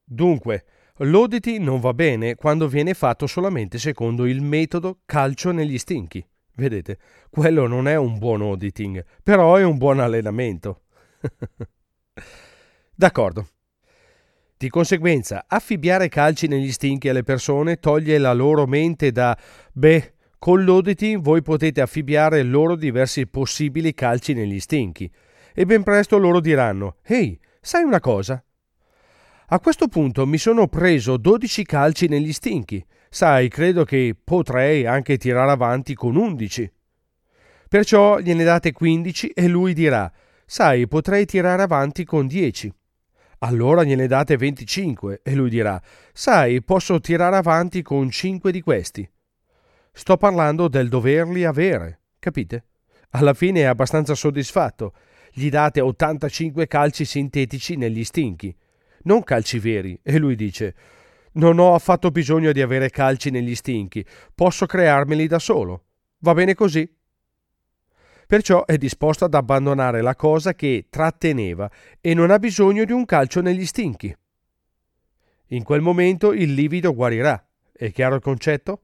Dunque, l'auditing non va bene quando viene fatto solamente secondo il metodo calcio negli stinchi. Vedete, quello non è un buon auditing, però è un buon allenamento. D'accordo. Di conseguenza, affibbiare calci negli stinchi alle persone toglie la loro mente da con l'auditing voi potete affibbiare loro diversi possibili calci negli stinchi. E ben presto loro diranno: ehi, sai una cosa? A questo punto mi sono preso 12 calci negli stinchi. Sai, credo che potrei anche tirare avanti con 11. Perciò gliene date 15 e lui dirà: sai, potrei tirare avanti con 10. Allora gliene date 25 e lui dirà: sai, posso tirare avanti con 5 di questi. Sto parlando del doverli avere, capite? Alla fine è abbastanza soddisfatto. Gli date 85 calci sintetici negli stinchi, non calci veri, e lui dice: non ho affatto bisogno di avere calci negli stinchi, posso crearmeli da solo. Va bene così? Perciò è disposto ad abbandonare la cosa che tratteneva e non ha bisogno di un calcio negli stinchi. In quel momento il livido guarirà. È chiaro il concetto?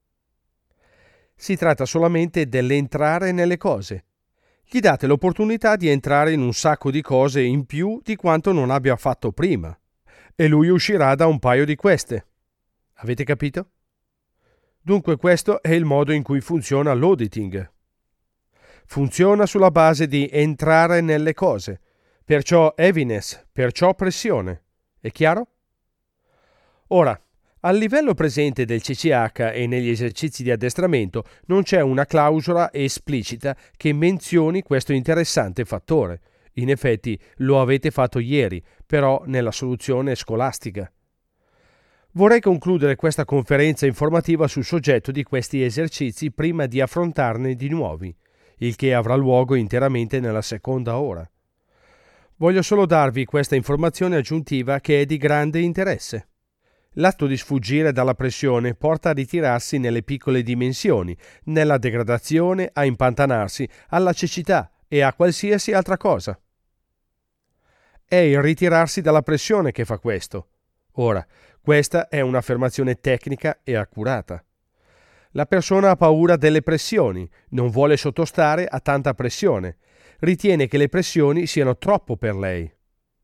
Si tratta solamente dell'entrare nelle cose. Gli date l'opportunità di entrare in un sacco di cose in più di quanto non abbia fatto prima, e lui uscirà da un paio di queste. Avete capito? Dunque questo è il modo in cui funziona l'auditing. Funziona sulla base di entrare nelle cose, perciò heaviness, perciò pressione. È chiaro? Ora, al livello presente del CCH e negli esercizi di addestramento non c'è una clausola esplicita che menzioni questo interessante fattore. In effetti lo avete fatto ieri, però nella soluzione scolastica. Vorrei concludere questa conferenza informativa sul soggetto di questi esercizi prima di affrontarne di nuovi, il che avrà luogo interamente nella seconda ora. Voglio solo darvi questa informazione aggiuntiva che è di grande interesse. L'atto di sfuggire dalla pressione porta a ritirarsi nelle piccole dimensioni, nella degradazione, a impantanarsi, alla cecità e a qualsiasi altra cosa. È il ritirarsi dalla pressione che fa questo. Ora, questa è un'affermazione tecnica e accurata. La persona ha paura delle pressioni, non vuole sottostare a tanta pressione, ritiene che le pressioni siano troppo per lei.